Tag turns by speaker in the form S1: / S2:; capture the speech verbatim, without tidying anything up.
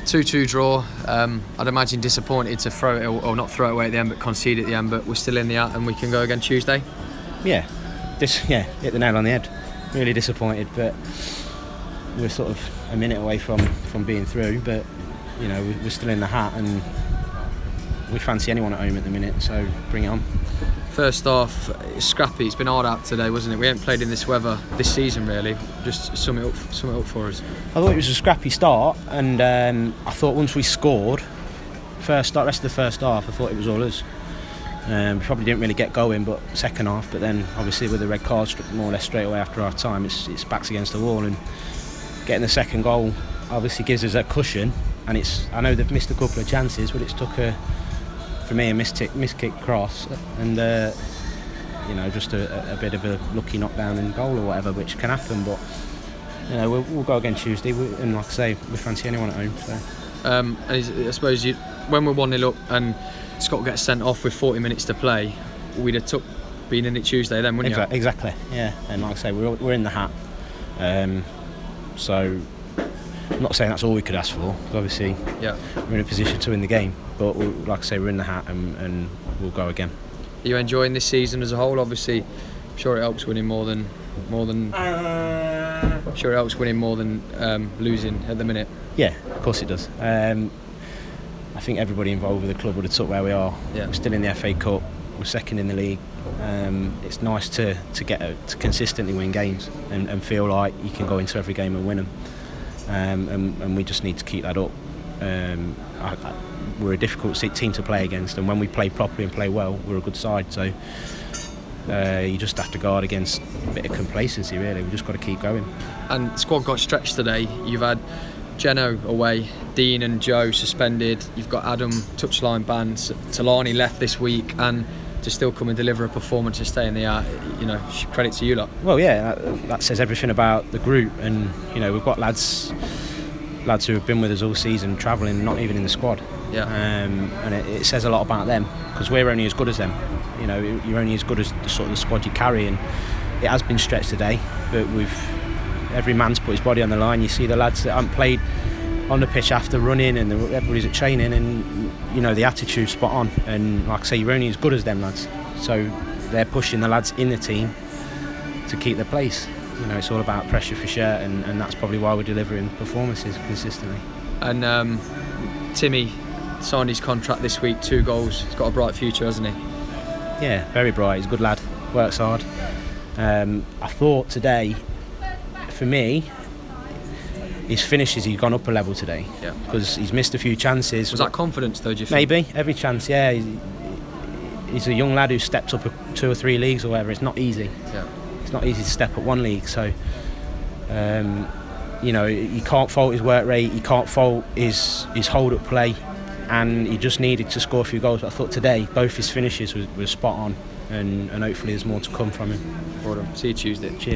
S1: two two draw. Um, I'd imagine disappointed to throw it, or not throw it away at the end, but concede at the end. But we're still in the out, and we can go again Tuesday.
S2: Yeah, this yeah hit the nail on the head. Really disappointed, but we're sort of a minute away from, from being through. But you know, we're still in the hat, and we fancy anyone at home at the minute. So bring it on.
S1: First half, it's scrappy. It's been hard out today, wasn't it? We haven't played in this weather this season, really. Just sum it up, sum it up for us.
S2: I thought it was a scrappy start, and um, I thought once we scored, first start, rest of the first half, I thought it was all us. Um, we probably didn't really get going, but second half. But then, obviously, with the red card more or less straight away after our time, it's it's backs against the wall, and getting the second goal obviously gives us a cushion. And it's I know they've missed a couple of chances, but it's took a. For me, a miskick, miskick cross, and uh, you know, just a, a bit of a lucky knockdown in goal or whatever, which can happen. But you know, we'll, we'll go again Tuesday, we, and like I say, we fancy anyone at home. So,
S1: um, and I suppose you, when we're one nil up and Scott gets sent off with forty minutes to play, we'd have took being in it Tuesday then, wouldn't you?
S2: Exactly, yeah. And like I say, we're we're in the hat. Um, so. I'm not saying that's all we could ask for, because obviously
S1: yeah.
S2: we're in a position to win the game, but we'll, like I say, we're in the hat, and, and we'll go again.
S1: Are you enjoying this season as a whole? Obviously, I'm sure it helps winning more than more than. I'm sure it helps winning more than um, losing at the minute.
S2: Yeah, of course it does. Um, I think everybody involved with the club would have took where we are.
S1: Yeah.
S2: We're still in the F A Cup. We're second in the league. Um, it's nice to to get a, to consistently win games and, and feel like you can go into every game and win them. Um, and, and we just need to keep that up. Um, I, I, we're a difficult team to play against, and when we play properly and play well, we're a good side. So uh, you just have to guard against a bit of complacency, really. We've just got to keep going.
S1: And the squad got stretched today. You've had Geno away, Dean and Joe suspended. You've got Adam touchline banned. Talani left this week, and to still come and deliver a performance and stay in the art, you know, credit to you lot.
S2: Well, yeah, that, that says everything about the group, and you know, we've got lads, lads who have been with us all season, travelling, not even in the squad.
S1: Yeah.
S2: Um, and it, it says a lot about them, because we're only as good as them. You know, you're only as good as the sort of the squad you carry, and it has been stretched today, but we've every man's put his body on the line. You see the lads that haven't played on the pitch after running, and the, everybody's at training, and you know, the attitude's spot on, and like I say, you're only as good as them lads, so they're pushing the lads in the team to keep their place. You know, it's all about pressure for shirt, and, and that's probably why we're delivering performances consistently.
S1: And um, Timmy signed his contract this week, two goals. He's got a bright future, hasn't he?
S2: Yeah, very bright. He's a good lad, works hard. um, I thought today, for me, his finishes, he's gone up a level today, because
S1: yeah.
S2: he's missed a few chances.
S1: Was that confidence though, do you think?
S2: Maybe, every chance, yeah. He's, he's a young lad who steps up two or three leagues or whatever. It's not easy.
S1: Yeah.
S2: It's not easy to step up one league, so um, you know, you can't fault his work rate, you can't fault his, his hold-up play, and he just needed to score a few goals. But I thought today, both his finishes were, were spot on, and, and hopefully there's more to come from him.
S1: Well done. See you Tuesday.
S2: Cheers.